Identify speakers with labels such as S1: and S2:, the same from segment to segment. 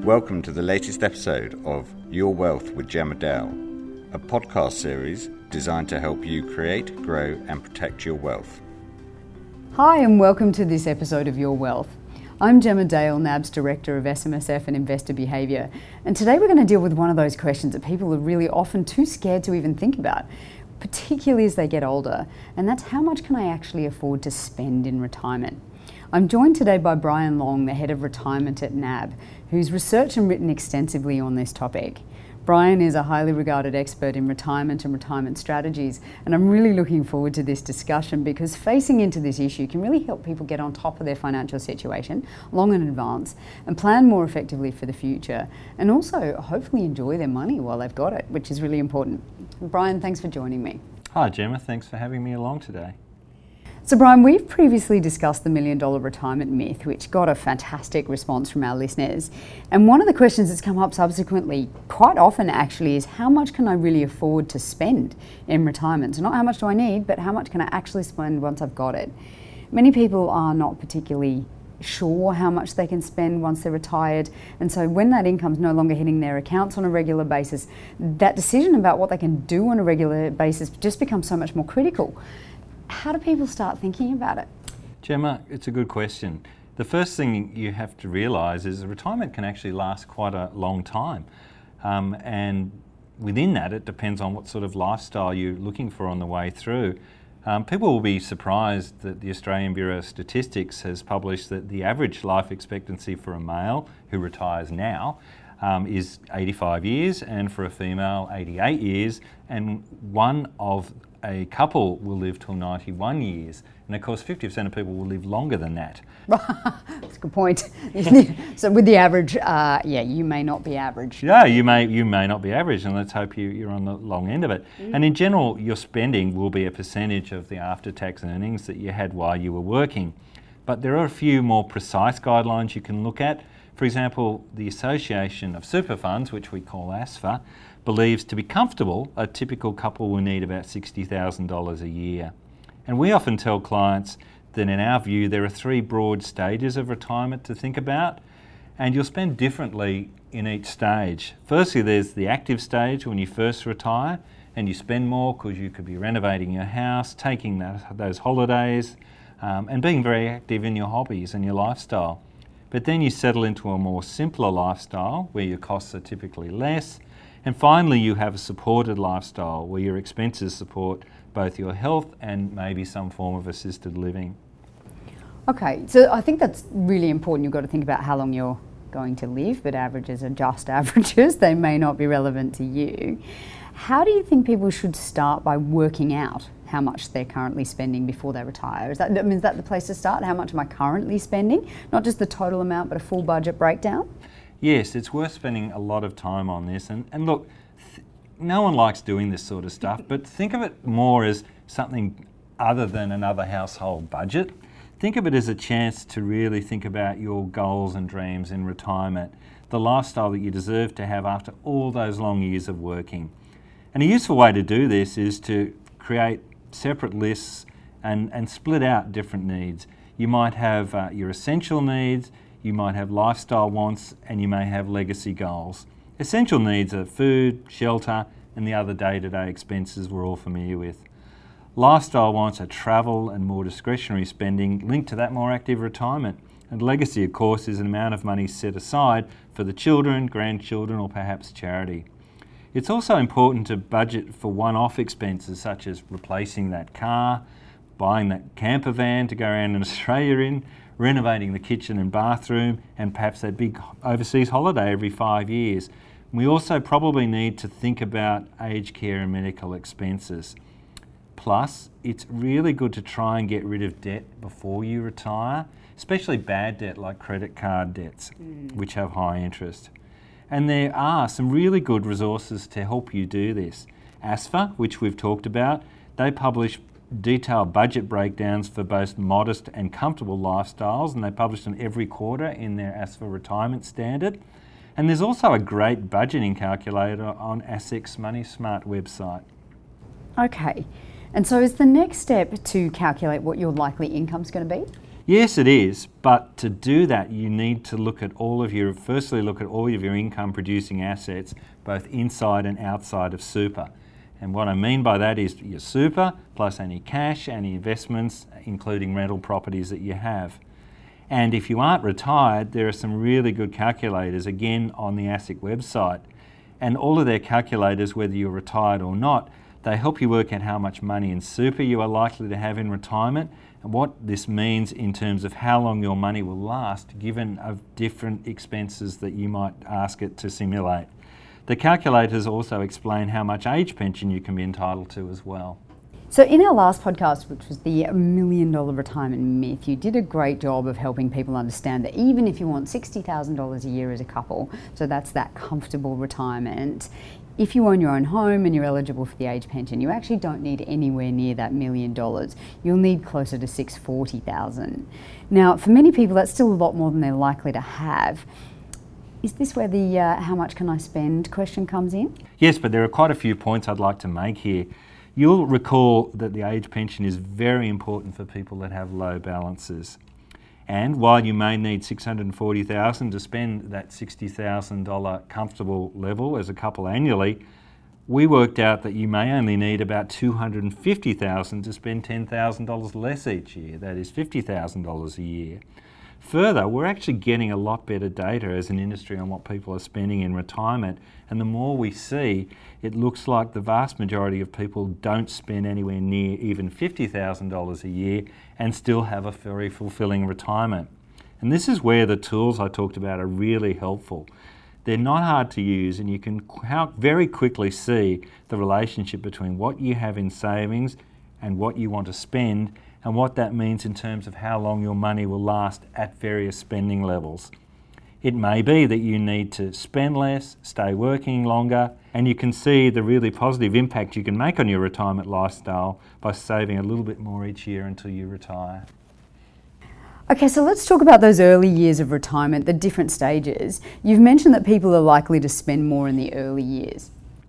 S1: Welcome to the latest episode of Your Wealth with Gemma Dale, a podcast series designed to help you create, grow and protect your wealth.
S2: Hi and welcome to this episode of Your Wealth. I'm Gemma Dale, NAB's Director of SMSF and Investor Behaviour, and today we're going to deal with one of those questions that people are really often too scared to even think about, particularly as they get older, and that's how much can I actually afford to spend in retirement? I'm joined today by Brian Long, the Head of Retirement at NAB, who's researched and written extensively on this topic. Brian is a highly regarded expert in retirement and retirement strategies, and I'm really looking forward to this discussion because facing into this issue can really help people get on top of their financial situation long in advance and plan more effectively for the future, and also hopefully enjoy their money while they've got it, which is really important. Brian, thanks for joining me.
S3: Hi Gemma, thanks for having me along today.
S2: So Brian, we've previously discussed the $1 million retirement myth, which got a fantastic response from our listeners. And one of the questions that's come up subsequently, quite often actually, is how much can I really afford to spend in retirement? So not how much do I need, but how much can I actually spend once I've got it? Many people are not particularly sure how much they can spend once they're retired, and so when that income's no longer hitting their accounts on a regular basis, that decision about what they can do on a regular basis just becomes so much more critical. How do people start thinking about it?
S3: Gemma, it's a good question. The first thing you have to realise is retirement can actually last quite a long time, and within that it depends on what sort of lifestyle you're looking for on the way through. People will be surprised that the Australian Bureau of Statistics has published that the average life expectancy for a male who retires now is 85 years, and for a female 88 years, and one of a couple will live till 91 years. And of course 50% of people will live longer than that.
S2: That's a good point. So with the average, you may not be average.
S3: Yeah, you may not be average, and let's hope you're on the long end of it. And in general, your spending will be a percentage of the after-tax earnings that you had while you were working. But there are a few more precise guidelines you can look at. For example, the Association of Super Funds, which we call ASFA, believes to be comfortable, a typical couple will need about $60,000 a year. And we often tell clients that in our view there are three broad stages of retirement to think about, and you'll spend differently in each stage. Firstly, there's the active stage when you first retire, and you spend more because you could be renovating your house, taking those holidays, and being very active in your hobbies and your lifestyle. But then you settle into a more simpler lifestyle where your costs are typically less. And finally, you have a supported lifestyle where your expenses support both your health and maybe some form of assisted living.
S2: Okay, so I think that's really important. You've got to think about how long you're going to live, but averages are just averages. They may not be relevant to you. How do you think people should start by working out how much they're currently spending before they retire? Is that the place to start? How much am I currently spending? Not just the total amount, but a full budget breakdown?
S3: Yes, it's worth spending a lot of time on this. And look, no one likes doing this sort of stuff, but think of it more as something other than another household budget. Think of it as a chance to really think about your goals and dreams in retirement, the lifestyle that you deserve to have after all those long years of working. And a useful way to do this is to create separate lists and split out different needs. You might have your essential needs, you might have lifestyle wants, and you may have legacy goals. Essential needs are food, shelter, and the other day-to-day expenses we're all familiar with. Lifestyle wants are travel and more discretionary spending linked to that more active retirement. And legacy, of course, is an amount of money set aside for the children, grandchildren, or perhaps charity. It's also important to budget for one-off expenses such as replacing that car, buying that camper van to go around in Australia in, renovating the kitchen and bathroom, and perhaps that big overseas holiday every 5 years. We also probably need to think about aged care and medical expenses. Plus, it's really good to try and get rid of debt before you retire, especially bad debt like credit card debts, which have high interest. And there are some really good resources to help you do this. ASFA, which we've talked about, they publish detailed budget breakdowns for both modest and comfortable lifestyles, and they publish them every quarter in their ASFA retirement standard. And there's also a great budgeting calculator on ASIC's Money Smart website.
S2: Okay, and so is the next step to calculate what your likely income's going to be?
S3: Yes, it is, but to do that you need to look at all of your income producing assets, both inside and outside of super. And what I mean by that is your super plus any cash, any investments, including rental properties that you have. And if you aren't retired, there are some really good calculators, again, on the ASIC website. And all of their calculators, whether you're retired or not, they help you work out how much money in super you are likely to have in retirement and what this means in terms of how long your money will last, given of different expenses that you might ask it to simulate. The calculators also explain how much age pension you can be entitled to as well.
S2: So in our last podcast, which was the $1 million retirement myth, you did a great job of helping people understand that even if you want $60,000 a year as a couple, so that's that comfortable retirement, if you own your own home and you're eligible for the age pension, you actually don't need anywhere near that $1 million. You'll need closer to $640,000. Now, for many people, that's still a lot more than they're likely to have. Is this where the how much can I spend question comes in?
S3: Yes, but there are quite a few points I'd like to make here. You'll recall that the age pension is very important for people that have low balances. And while you may need $640,000 to spend that $60,000 comfortable level as a couple annually, we worked out that you may only need about $250,000 to spend $10,000 less each year. That is $50,000 a year. Further, we're actually getting a lot better data as an industry on what people are spending in retirement, and the more we see, it looks like the vast majority of people don't spend anywhere near even $50,000 a year and still have a very fulfilling retirement. And this is where the tools I talked about are really helpful. They're not hard to use, and you can very quickly see the relationship between what you have in savings and what you want to spend, and what that means in terms of how long your money will last at various spending levels. It may be that you need to spend less, stay working longer, and you can see the really positive impact you can make on your retirement lifestyle by saving a little bit more each year until you retire.
S2: Okay, so let's talk about those early years of retirement, the different stages. You've mentioned that people are likely to spend more in the early years.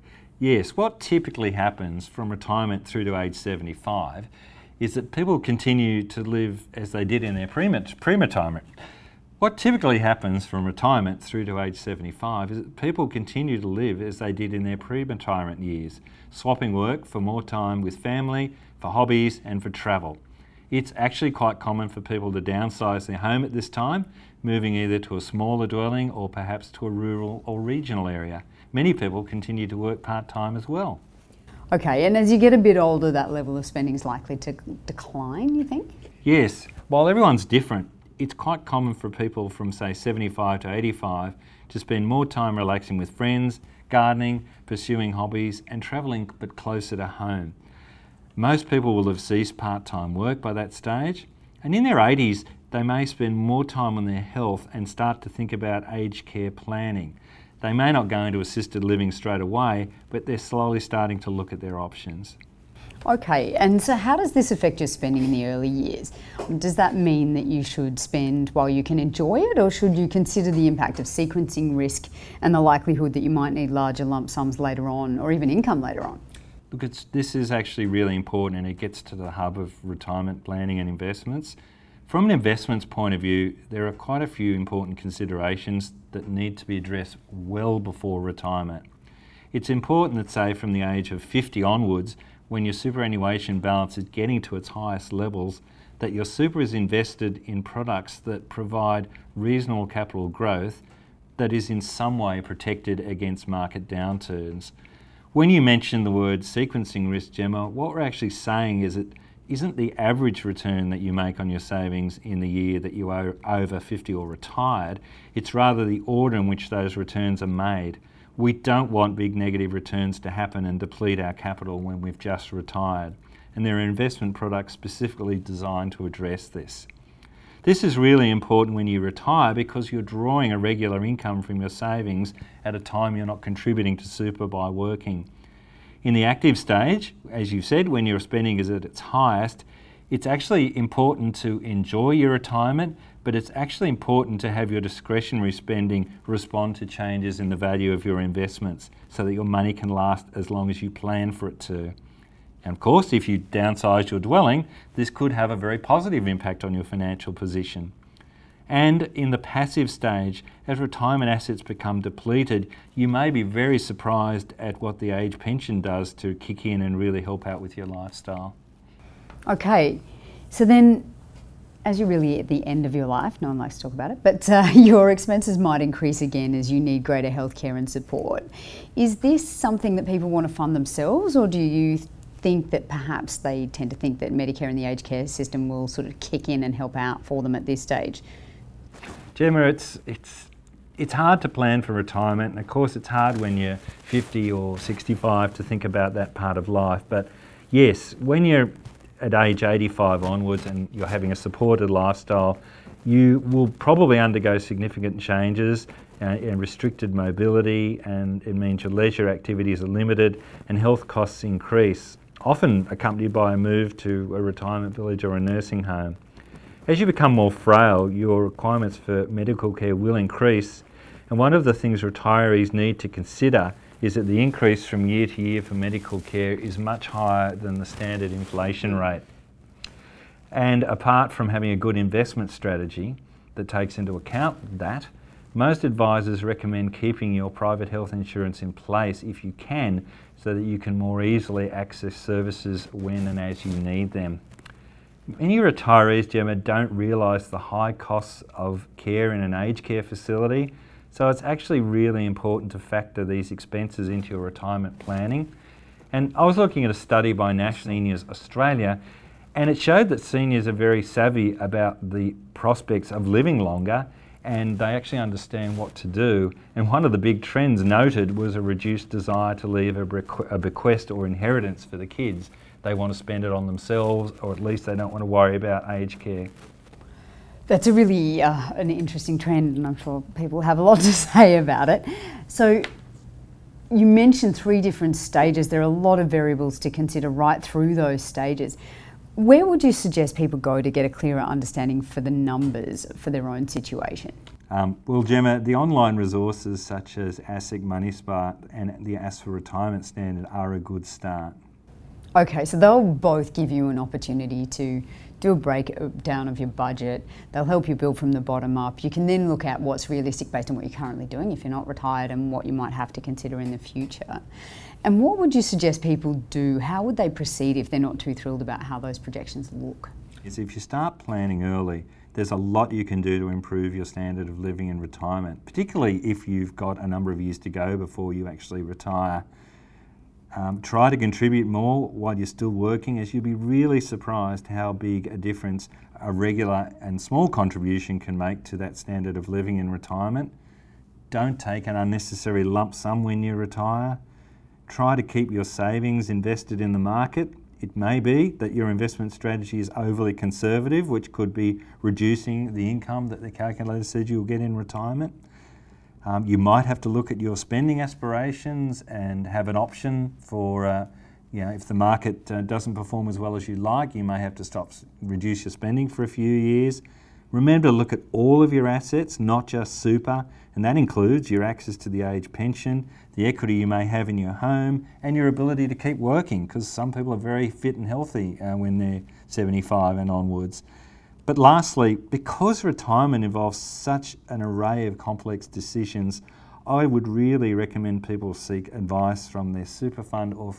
S3: Yes, what typically happens from retirement through to age 75 is that people continue to live as they did in their pre-retirement. What typically happens from retirement through to age 75 is that people continue to live as they did in their pre-retirement years, swapping work for more time with family, for hobbies and for travel. It's actually quite common for people to downsize their home at this time, moving either to a smaller dwelling or perhaps to a rural or regional area. Many people continue to work part-time as well.
S2: Okay, and as you get a bit older, that level of spending is likely to decline, you think?
S3: Yes. While everyone's different, it's quite common for people from, say, 75 to 85 to spend more time relaxing with friends, gardening, pursuing hobbies, and travelling but closer to home. Most people will have ceased part-time work by that stage, and in their 80s, they may spend more time on their health and start to think about aged care planning. They may not go into assisted living straight away, but they're slowly starting to look at their options.
S2: Okay, and so how does this affect your spending in the early years? Does that mean that you should spend while you can enjoy it, or should you consider the impact of sequencing risk and the likelihood that you might need larger lump sums later on, or even income later on?
S3: Look, this is actually really important, and it gets to the hub of retirement planning and investments. From an investments point of view, there are quite a few important considerations that need to be addressed well before retirement. It's important that, say, from the age of 50 onwards, when your superannuation balance is getting to its highest levels, that your super is invested in products that provide reasonable capital growth that is in some way protected against market downturns. When you mention the word sequencing risk, Gemma, what we're actually saying is it isn't the average return that you make on your savings in the year that you are over 50 or retired, it's rather the order in which those returns are made. We don't want big negative returns to happen and deplete our capital when we've just retired, and there are investment products specifically designed to address this. This is really important when you retire because you're drawing a regular income from your savings at a time you're not contributing to super by working. In the active stage, as you've said, when your spending is at its highest, it's actually important to enjoy your retirement, but it's actually important to have your discretionary spending respond to changes in the value of your investments so that your money can last as long as you plan for it to. And of course, if you downsize your dwelling, this could have a very positive impact on your financial position. And in the passive stage, as retirement assets become depleted, you may be very surprised at what the age pension does to kick in and really help out with your lifestyle.
S2: Okay, so then as you're really at the end of your life, no one likes to talk about it, but your expenses might increase again as you need greater healthcare and support. Is this something that people want to fund themselves, or do you think that perhaps they tend to think that Medicare and the aged care system will sort of kick in and help out for them at this stage?
S3: Gemma, it's hard to plan for retirement, and of course it's hard when you're 50 or 65 to think about that part of life. But yes, when you're at age 85 onwards and you're having a supported lifestyle, you will probably undergo significant changes and restricted mobility, and it means your leisure activities are limited and health costs increase, often accompanied by a move to a retirement village or a nursing home. As you become more frail, your requirements for medical care will increase, and one of the things retirees need to consider is that the increase from year to year for medical care is much higher than the standard inflation rate. And apart from having a good investment strategy that takes into account that, most advisors recommend keeping your private health insurance in place if you can, so that you can more easily access services when and as you need them. Many retirees, Gemma, don't realise the high costs of care in an aged care facility, so it's actually really important to factor these expenses into your retirement planning. And I was looking at a study by National Seniors Australia, and it showed that seniors are very savvy about the prospects of living longer, and they actually understand what to do. And one of the big trends noted was a reduced desire to leave a bequest or inheritance for the kids. They want to spend it on themselves, or at least they don't want to worry about aged care.
S2: That's a really an interesting trend, and I'm sure people have a lot to say about it. So you mentioned 3 different stages. There are a lot of variables to consider right through those stages. Where would you suggest people go to get a clearer understanding for the numbers for their own situation?
S3: Well, Gemma, the online resources such as ASIC MoneySmart and the Ask for Retirement Standard are a good start.
S2: Okay, so they'll both give you an opportunity to do a breakdown of your budget. They'll help you build from the bottom up. You can then look at what's realistic based on what you're currently doing if you're not retired, and what you might have to consider in the future. And what would you suggest people do? How would they proceed if they're not too thrilled about how those projections look?
S3: Is if you start planning early, there's a lot you can do to improve your standard of living in retirement, particularly if you've got a number of years to go before you actually retire. Try to contribute more while you're still working, as you'll be really surprised how big a difference a regular and small contribution can make to that standard of living in retirement. Don't take an unnecessary lump sum when you retire. Try to keep your savings invested in the market. It may be that your investment strategy is overly conservative, which could be reducing the income that the calculator said you'll get in retirement. You might have to look at your spending aspirations and have an option for, if the market doesn't perform as well as you'd like, you may have to reduce your spending for a few years. Remember to look at all of your assets, not just super, and that includes your access to the age pension, the equity you may have in your home, and your ability to keep working, because some people are very fit and healthy when they're 75 and onwards. But lastly, because retirement involves such an array of complex decisions, I would really recommend people seek advice from their super fund or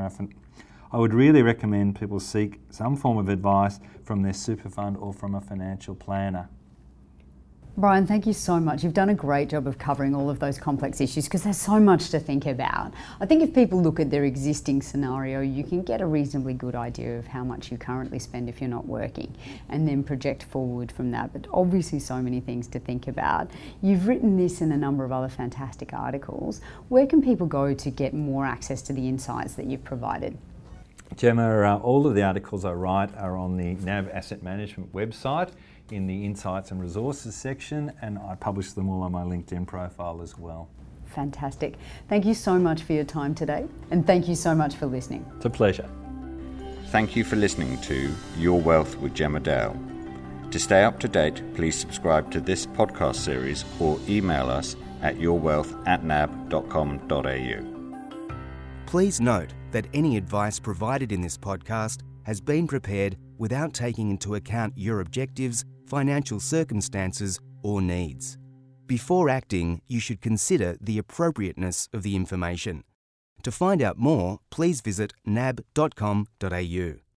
S3: I would really recommend people seek some form of advice from their super fund or from a financial planner.
S2: Brian, thank you so much. You've done a great job of covering all of those complex issues, because there's so much to think about. I think if people look at their existing scenario, you can get a reasonably good idea of how much you currently spend if you're not working, and then project forward from that. But obviously so many things to think about. You've written this in a number of other fantastic articles. Where can people go to get more access to the insights that you've provided?
S3: Gemma, all of the articles I write are on the NAB Asset Management website in the Insights and Resources section, and I publish them all on my LinkedIn profile as well.
S2: Fantastic. Thank you so much for your time today, and thank you so much for listening.
S3: It's a pleasure.
S1: Thank you for listening to Your Wealth with Gemma Dale. To stay up to date, please subscribe to this podcast series or email us at yourwealth@nab.com.au.
S4: Please note that any advice provided in this podcast has been prepared without taking into account your objectives, financial circumstances, or needs. Before acting, you should consider the appropriateness of the information. To find out more, please visit nab.com.au.